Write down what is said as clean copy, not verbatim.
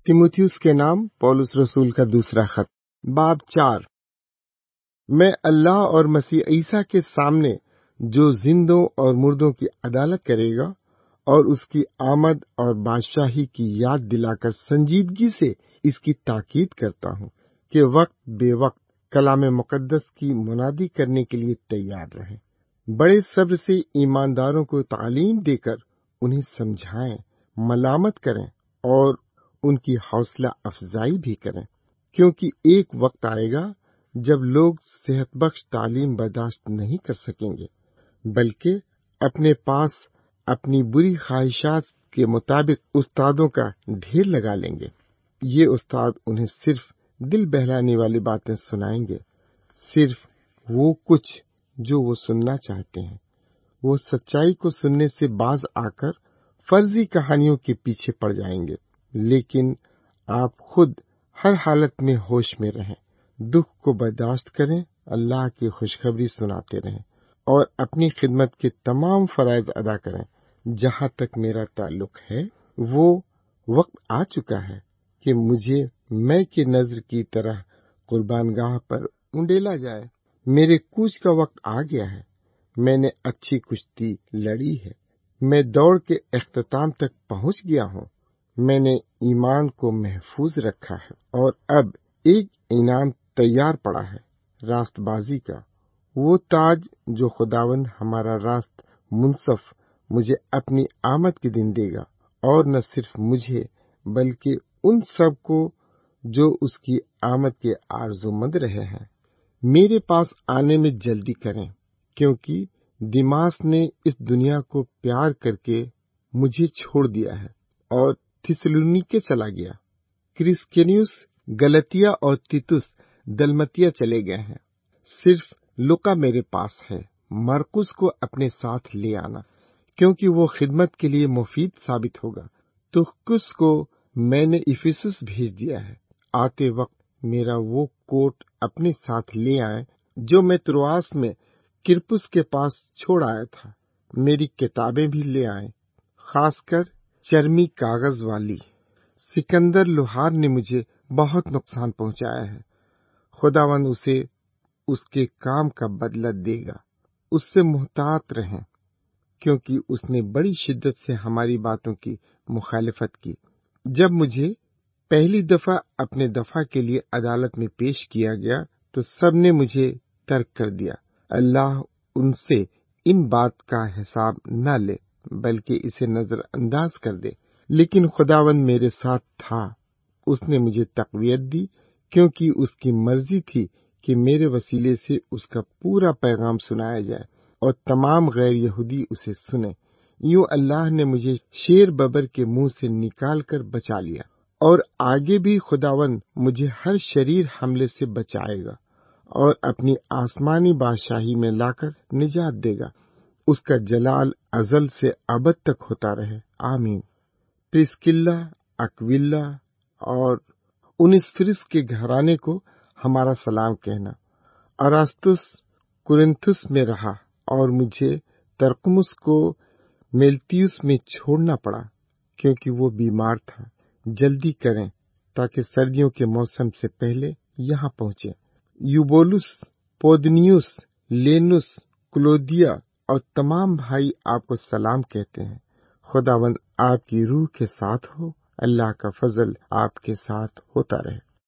तीमुथियुस के नाम पौलुस रसूल का दूसरा खत, बाब 4। मैं अल्लाह और मसीह ईसा के सामने जो जिंदों और मुर्दों की अदालत करेगा और उसकी आमद और बादशाही की याद दिलाकर संजीदगी से इसकी ताकीद करता हूँ कि वक्त बेवक्त कलाम मुकद्दस की मुनादी करने के लिए तैयार रहें। बड़े सब्र से ईमानदारों को तालीम देकर उन्हें समझाएं, मलामत करें और उनकी हौसला अफजाई भी करें, क्योंकि एक वक्त आएगा जब लोग सेहतबख्श तालीम बर्दाश्त नहीं कर सकेंगे, बल्कि अपने पास अपनी बुरी ख्वाहिशात के मुताबिक उस्तादों का ढेर लगा लेंगे। ये उस्ताद उन्हें सिर्फ दिल बहलाने वाली बातें सुनाएंगे, सिर्फ वो कुछ जो वो सुनना चाहते हैं। वो सच्चाई को सुनने से बाज आकर फर्जी कहानियों के पीछे पड़ जाएंगे। लेकिन आप खुद हर हालत में होश में रहें, दुख को बर्दाश्त करें, अल्लाह की खुशखबरी सुनाते रहें और अपनी खिदमत के तमाम फराइज अदा करें। जहां तक मेरा ताल्लुक है, वो वक्त आ चुका है कि मुझे मैं की नजर की तरह कुर्बानगाह पर उंडेला जाए। मेरे कूच का वक्त आ गया है। मैंने अच्छी कुश्ती लड़ी है। मैं दौड़ के इख्तिताम तक पहुंच गया हूं। मैंने ईमान को महफूज रखा है और अब एक इनाम तैयार पड़ा है, रास्तबाजी का। वो ताज जो खुदावन हमारा रास्त मुनसफ मुझे अपनी आमद के दिन देगा, और न सिर्फ मुझे बल्कि उन सब को जो उसकी आमद के आरज़ूमंद रहे हैं। मेरे पास आने में जल्दी करें, क्योंकि दिमास ने इस दुनिया को प्यार करके मुझे छोड़ दिया है और थिस्सलुनीके चला गया। क्रिस्केनियुस गलतिया और तीतुस दलमतिया चले गए हैं। सिर्फ लूका मेरे पास है। मरकुस को अपने साथ ले आना, क्योंकि वो खिदमत के लिए मुफीद साबित होगा। तुखकुस को मैंने इफिसुस भेज दिया है। आते वक्त मेरा वो कोट अपने साथ ले आए जो मैं त्रोआस में किरपुस के पास छोड़ आया था। मेरी किताबें भी ले आए, खासकर चर्मी कागज वाली। सिकंदर लोहार ने मुझे बहुत नुकसान पहुंचाया है। खुदावन उसे उसके काम का बदला देगा। उससे मुहतात रहें, क्योंकि उसने बड़ी शिद्दत से हमारी बातों की मुखालिफत की। जब मुझे पहली दफा अपने दफा के लिए अदालत में पेश किया गया तो सबने मुझे तर्क कर दिया। अल्लाह उनसे इन बात का हिसाब न ले, बल्कि इसे नजरअंदाज कर दे। लेकिन खुदावन मेरे साथ था। उसने मुझे तक़वियत दी, क्योंकि उसकी मर्जी थी कि मेरे वसीले से उसका पूरा पैगाम सुनाया जाए और तमाम गैर यहूदी उसे सुने। यूं अल्लाह ने मुझे शेर बबर के मुंह से निकाल कर बचा लिया, और आगे भी खुदावन मुझे हर शरीर हमले से बचाएगा और अपनी आसमानी बादशाही में लाकर निजात देगा। उसका जलाल अजल से अबद तक होता रहे। आमीन। प्रिस्किल्ला, अक्विला और उनेसिफुरुस के घराने को हमारा सलाम कहना। अरास्तुस कुरिन्थुस में रहा और मुझे तरकुमुस को मेलतियुस में छोड़ना पड़ा, क्योंकि वो बीमार था। जल्दी करें ताकि सर्दियों के मौसम से पहले यहाँ पहुंचे। यूबोलुस, पोदनियुस, लेनुस, क्लोदिया और तमाम भाई आपको सलाम कहते हैं। खुदावंद आपकी रूह के साथ हो। अल्लाह का फजल आपके साथ होता रहे।